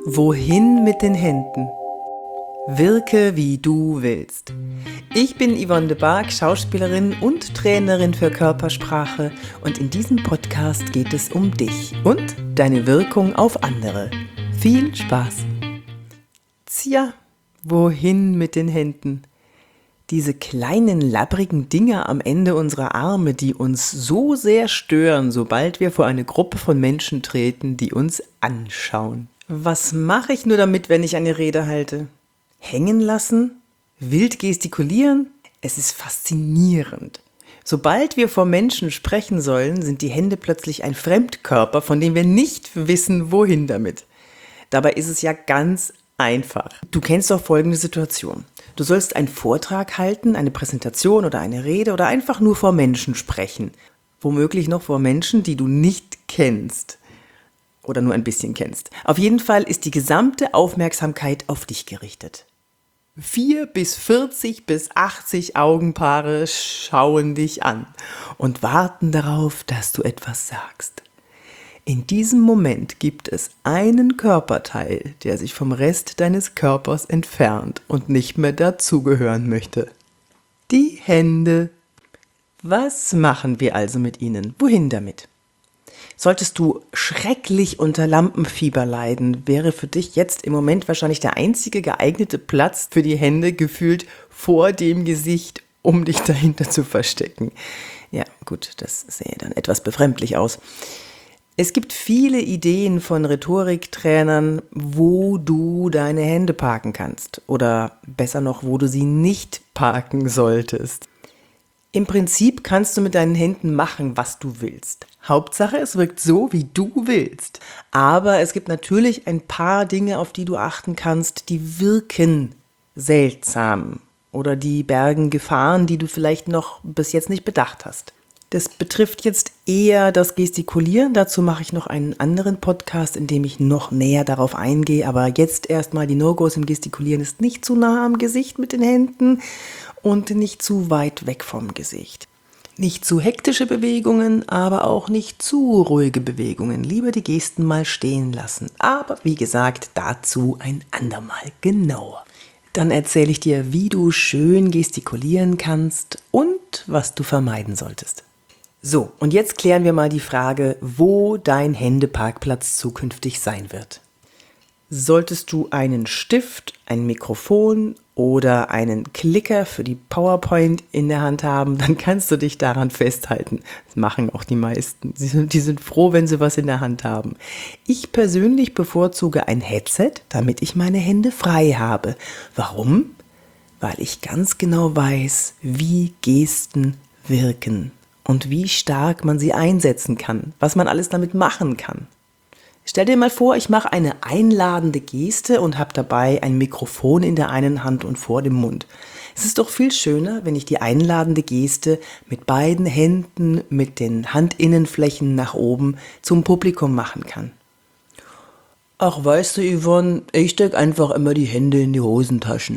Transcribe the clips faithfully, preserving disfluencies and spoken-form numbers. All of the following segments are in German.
Wohin mit den Händen? Wirke, wie du willst. Ich bin Yvonne de Barg, Schauspielerin und Trainerin für Körpersprache, und in diesem Podcast geht es um dich und deine Wirkung auf andere. Viel Spaß! Tja, wohin mit den Händen? Diese kleinen labbrigen Dinger am Ende unserer Arme, die uns so sehr stören, sobald wir vor eine Gruppe von Menschen treten, die uns anschauen. Was mache ich nur damit, wenn ich eine Rede halte? Hängen lassen? Wild gestikulieren? Es ist faszinierend. Sobald wir vor Menschen sprechen sollen, sind die Hände plötzlich ein Fremdkörper, von dem wir nicht wissen, wohin damit. Dabei ist es ja ganz einfach. Du kennst doch folgende Situation. Du sollst einen Vortrag halten, eine Präsentation oder eine Rede oder einfach nur vor Menschen sprechen. Womöglich noch vor Menschen, die du nicht kennst. Oder nur ein bisschen kennst. Auf jeden Fall ist die gesamte Aufmerksamkeit auf dich gerichtet. Vier bis vierzig bis achtzig Augenpaare schauen dich an und warten darauf, dass du etwas sagst. In diesem Moment gibt es einen Körperteil, der sich vom Rest deines Körpers entfernt und nicht mehr dazugehören möchte. Die Hände. Was machen wir also mit ihnen? Wohin damit? Solltest du schrecklich unter Lampenfieber leiden, wäre für dich jetzt im Moment wahrscheinlich der einzige geeignete Platz für die Hände gefühlt vor dem Gesicht, um dich dahinter zu verstecken. Ja, gut, das sähe dann etwas befremdlich aus. Es gibt viele Ideen von Rhetoriktrainern, wo du deine Hände parken kannst oder besser noch, wo du sie nicht parken solltest. Im Prinzip kannst du mit deinen Händen machen, was du willst. Hauptsache, es wirkt so, wie du willst. Aber es gibt natürlich ein paar Dinge, auf die du achten kannst, die wirken seltsam oder die bergen Gefahren, die du vielleicht noch bis jetzt nicht bedacht hast. Das betrifft jetzt eher das Gestikulieren. Dazu mache ich noch einen anderen Podcast, in dem ich noch näher darauf eingehe. Aber jetzt erstmal die No-Gos im Gestikulieren ist nicht zu nah am Gesicht mit den Händen und nicht zu weit weg vom Gesicht. Nicht zu hektische Bewegungen, aber auch nicht zu ruhige Bewegungen. Lieber die Gesten mal stehen lassen. Aber wie gesagt, dazu ein andermal genauer. Dann erzähle ich dir, wie du schön gestikulieren kannst und was du vermeiden solltest. So, und jetzt klären wir mal die Frage, wo dein Händeparkplatz zukünftig sein wird. Solltest du einen Stift, ein Mikrofon oder einen Klicker für die PowerPoint in der Hand haben, dann kannst du dich daran festhalten. Das machen auch die meisten. Die sind, die sind froh, wenn sie was in der Hand haben. Ich persönlich bevorzuge ein Headset, damit ich meine Hände frei habe. Warum? Weil ich ganz genau weiß, wie Gesten wirken und wie stark man sie einsetzen kann, was man alles damit machen kann. Stell dir mal vor, ich mache eine einladende Geste und habe dabei ein Mikrofon in der einen Hand und vor dem Mund. Es ist doch viel schöner, wenn ich die einladende Geste mit beiden Händen, mit den Handinnenflächen nach oben zum Publikum machen kann. Ach, weißt du, Yvonne, ich stecke einfach immer die Hände in die Hosentaschen.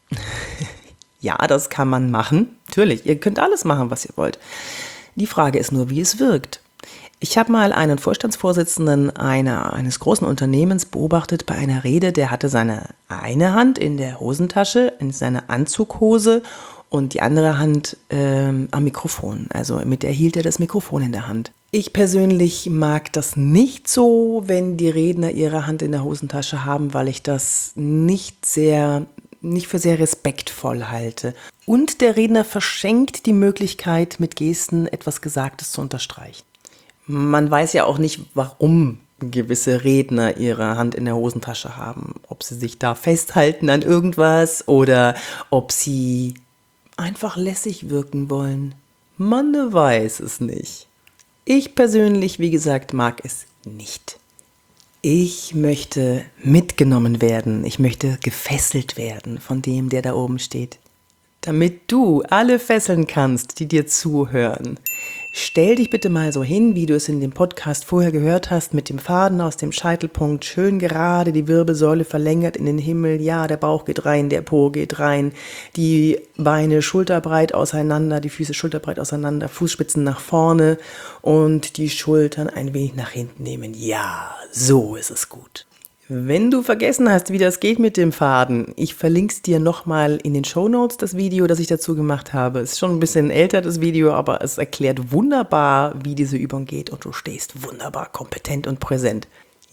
Ja, das kann man machen. Natürlich, ihr könnt alles machen, was ihr wollt. Die Frage ist nur, wie es wirkt. Ich habe mal einen Vorstandsvorsitzenden einer, eines großen Unternehmens beobachtet bei einer Rede, der hatte seine eine Hand in der Hosentasche, in seiner Anzughose und die andere Hand ähm, am Mikrofon. Also mit der hielt er das Mikrofon in der Hand. Ich persönlich mag das nicht so, wenn die Redner ihre Hand in der Hosentasche haben, weil ich das nicht sehr, nicht für sehr respektvoll halte. Und der Redner verschenkt die Möglichkeit, mit Gesten etwas Gesagtes zu unterstreichen. Man weiß ja auch nicht, warum gewisse Redner ihre Hand in der Hosentasche haben. Ob sie sich da festhalten an irgendwas oder ob sie einfach lässig wirken wollen. Man weiß es nicht. Ich persönlich, wie gesagt, mag es nicht. Ich möchte mitgenommen werden. Ich möchte gefesselt werden von dem, der da oben steht. Damit du alle fesseln kannst, die dir zuhören, stell dich bitte mal so hin, wie du es in dem Podcast vorher gehört hast, mit dem Faden aus dem Scheitelpunkt, schön gerade, die Wirbelsäule verlängert in den Himmel, ja, der Bauch geht rein, der Po geht rein, die Beine schulterbreit auseinander, die Füße schulterbreit auseinander, Fußspitzen nach vorne und die Schultern ein wenig nach hinten nehmen. Ja, so ist es gut. Wenn du vergessen hast, wie das geht mit dem Faden, ich verlinke es dir nochmal in den Shownotes, das Video, das ich dazu gemacht habe. Es ist schon ein bisschen älter, das Video, aber es erklärt wunderbar, wie diese Übung geht und du stehst wunderbar kompetent und präsent.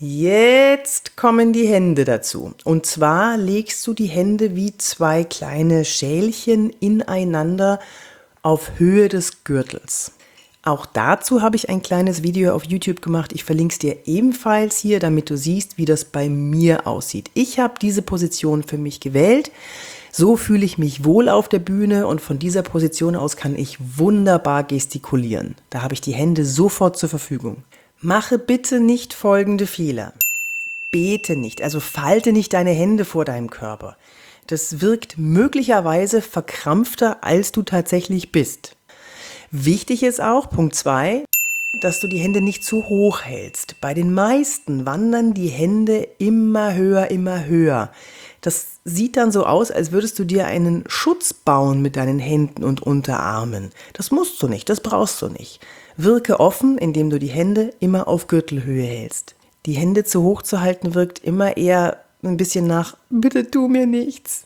Jetzt kommen die Hände dazu. Und zwar legst du die Hände wie zwei kleine Schälchen ineinander auf Höhe des Gürtels. Auch dazu habe ich ein kleines Video auf YouTube gemacht. Ich verlinke es dir ebenfalls hier, damit du siehst, wie das bei mir aussieht. Ich habe diese Position für mich gewählt. So fühle ich mich wohl auf der Bühne und von dieser Position aus kann ich wunderbar gestikulieren. Da habe ich die Hände sofort zur Verfügung. Mache bitte nicht folgende Fehler. Bete nicht, also falte nicht deine Hände vor deinem Körper. Das wirkt möglicherweise verkrampfter, als du tatsächlich bist. Wichtig ist auch, Punkt zwei, dass du die Hände nicht zu hoch hältst. Bei den meisten wandern die Hände immer höher, immer höher. Das sieht dann so aus, als würdest du dir einen Schutz bauen mit deinen Händen und Unterarmen. Das musst du nicht, das brauchst du nicht. Wirke offen, indem du die Hände immer auf Gürtelhöhe hältst. Die Hände zu hoch zu halten wirkt immer eher ein bisschen nach, bitte tu mir nichts.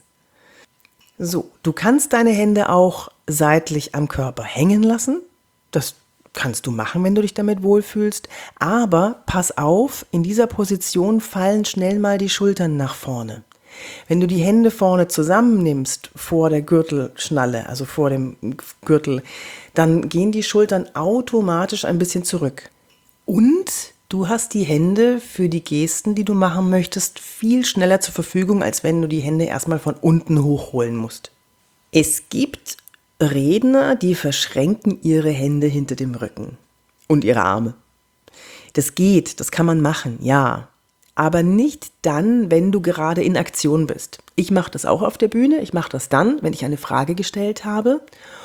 So, du kannst deine Hände auch seitlich am Körper hängen lassen. Das kannst du machen, wenn du dich damit wohlfühlst. Aber pass auf, in dieser Position fallen schnell mal die Schultern nach vorne. Wenn du die Hände vorne zusammennimmst, vor der Gürtelschnalle, also vor dem Gürtel, dann gehen die Schultern automatisch ein bisschen zurück. Und du hast die Hände für die Gesten, die du machen möchtest, viel schneller zur Verfügung, als wenn du die Hände erstmal von unten hochholen musst. Es gibt Redner, die verschränken ihre Hände hinter dem Rücken und ihre Arme. Das geht, das kann man machen, ja. Aber nicht dann, wenn du gerade in Aktion bist. Ich mache das auch auf der Bühne. Ich mache das dann, wenn ich eine Frage gestellt habe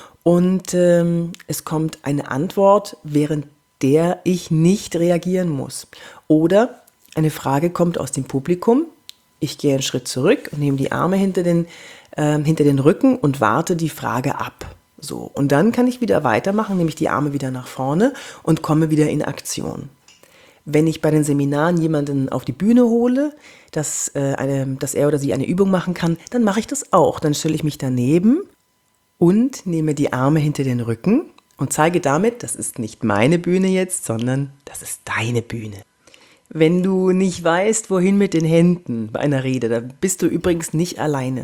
und ähm, es kommt eine Antwort, während der ich nicht reagieren muss. Oder eine Frage kommt aus dem Publikum. Ich gehe einen Schritt zurück und nehme die Arme hinter den, äh, hinter den Rücken und warte die Frage ab. So, und dann kann ich wieder weitermachen, nehme ich die Arme wieder nach vorne und komme wieder in Aktion. Wenn ich bei den Seminaren jemanden auf die Bühne hole, dass, äh, eine, dass er oder sie eine Übung machen kann, dann mache ich das auch. Dann stelle ich mich daneben und nehme die Arme hinter den Rücken und zeige damit, das ist nicht meine Bühne jetzt, sondern das ist deine Bühne. Wenn du nicht weißt, wohin mit den Händen bei einer Rede, da bist du übrigens nicht alleine.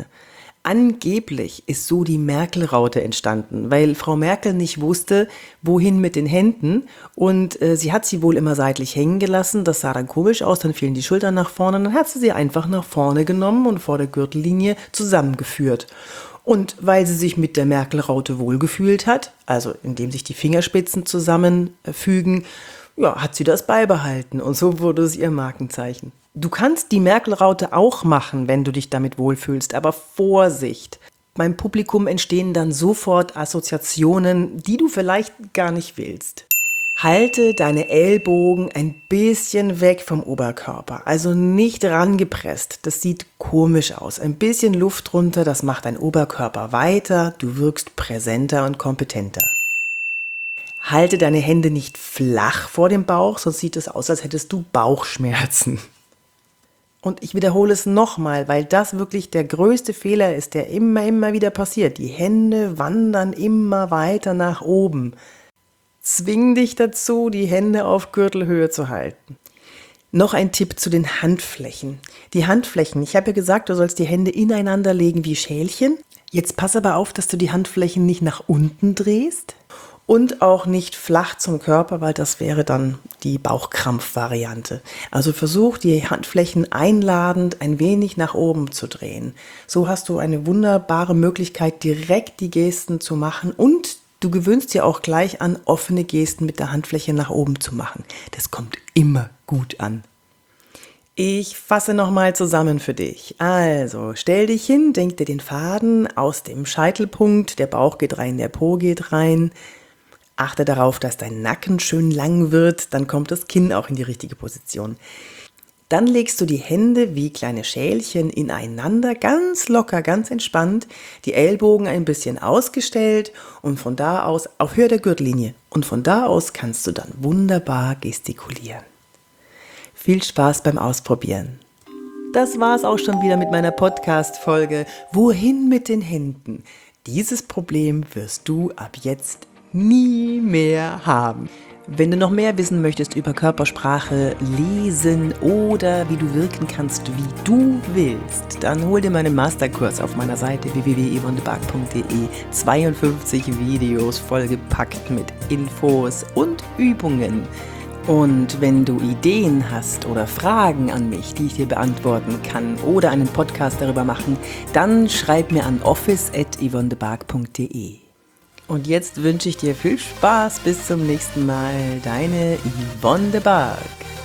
Angeblich ist so die Merkel-Raute entstanden, weil Frau Merkel nicht wusste, wohin mit den Händen und äh, sie hat sie wohl immer seitlich hängen gelassen, das sah dann komisch aus, dann fielen die Schultern nach vorne, dann hat sie sie einfach nach vorne genommen und vor der Gürtellinie zusammengeführt. Und weil sie sich mit der Merkel-Raute wohlgefühlt hat, also indem sich die Fingerspitzen zusammenfügen, ja, hat sie das beibehalten und so wurde es ihr Markenzeichen. Du kannst die Merkel-Raute auch machen, wenn du dich damit wohlfühlst, aber Vorsicht! Beim Publikum entstehen dann sofort Assoziationen, die du vielleicht gar nicht willst. Halte deine Ellbogen ein bisschen weg vom Oberkörper, also nicht rangepresst, das sieht komisch aus. Ein bisschen Luft drunter, das macht dein Oberkörper weiter, du wirkst präsenter und kompetenter. Halte deine Hände nicht flach vor dem Bauch, sonst sieht es aus, als hättest du Bauchschmerzen. Und ich wiederhole es nochmal, weil das wirklich der größte Fehler ist, der immer, immer wieder passiert. Die Hände wandern immer weiter nach oben. Zwing dich dazu, die Hände auf Gürtelhöhe zu halten. Noch ein Tipp zu den Handflächen. Die Handflächen, ich habe ja gesagt, du sollst die Hände ineinander legen wie Schälchen. Jetzt pass aber auf, dass du die Handflächen nicht nach unten drehst und auch nicht flach zum Körper, weil das wäre dann die Bauchkrampf-Variante. Also versuch, die Handflächen einladend ein wenig nach oben zu drehen. So hast du eine wunderbare Möglichkeit, direkt die Gesten zu machen und du gewöhnst dir auch gleich an, offene Gesten mit der Handfläche nach oben zu machen. Das kommt immer gut an. Ich fasse nochmal zusammen für dich. Also, stell dich hin, denk dir den Faden aus dem Scheitelpunkt, der Bauch geht rein, der Po geht rein. Achte darauf, dass dein Nacken schön lang wird, dann kommt das Kinn auch in die richtige Position. Dann legst du die Hände wie kleine Schälchen ineinander, ganz locker, ganz entspannt, die Ellbogen ein bisschen ausgestellt und von da aus auf Höhe der Gürtellinie. Und von da aus kannst du dann wunderbar gestikulieren. Viel Spaß beim Ausprobieren. das war's auch schon wieder mit meiner Podcast-Folge Wohin mit den Händen? Dieses Problem wirst du ab jetzt nie mehr haben. Wenn du noch mehr wissen möchtest über Körpersprache, Lesen oder wie du wirken kannst, wie du willst, dann hol dir meinen Masterkurs auf meiner Seite w w w punkt yvonne de barg punkt d e. zweiundfünfzig Videos vollgepackt mit Infos und Übungen. Und wenn du Ideen hast oder Fragen an mich, die ich dir beantworten kann oder einen Podcast darüber machen, dann schreib mir an office at yvonne de barg punkt d e. Und jetzt wünsche ich dir viel Spaß. Bis zum nächsten Mal. Deine Yvonne de Barg.